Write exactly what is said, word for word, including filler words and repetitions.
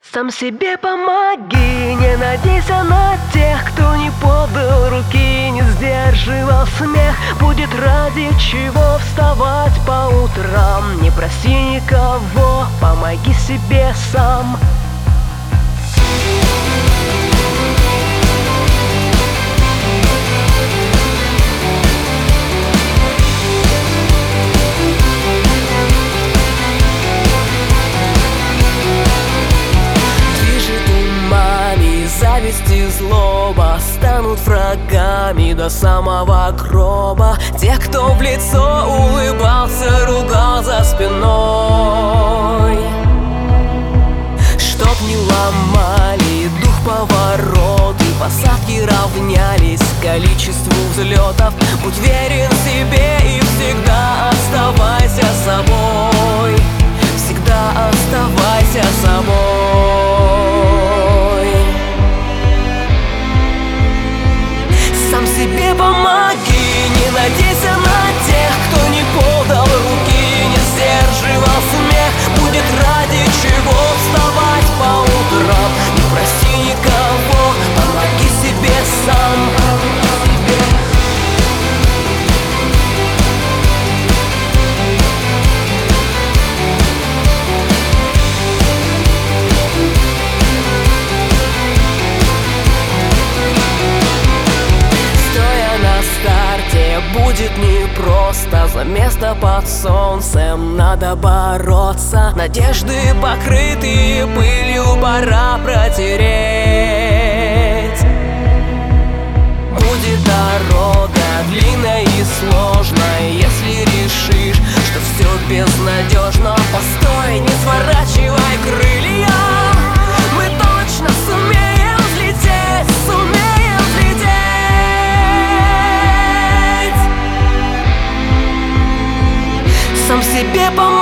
Сам себе помоги, не надейся на тех, кто не подал руки, не сдерживал смех. Будет ради чего вставать по утрам. Не проси никого, помоги себе сам. Зависть и злоба станут врагами до самого гроба. Тех, кто в лицо улыбался, ругал за спиной. Чтоб не ломали дух повороты, посадки равнялись количеству взлетов. Будь верен себе и всегда оставайся собой. Всегда оставайся собой. Сам себе помоги, не надейся на тех, кто не подал руки, не сдерживал смех. Будет ради чего вставать по утрам. Не проси никого, помоги себе сам. Будет непросто, за место под солнцем надо бороться. Надежды, покрытые пылью, пора протереть. Будет дорога длинная и сложная, если решишь, что все безнадежно. Постой, не сворачивай крылья. Мы точно сумеем взлететь, сумеем взлететь. Сам себе помоги.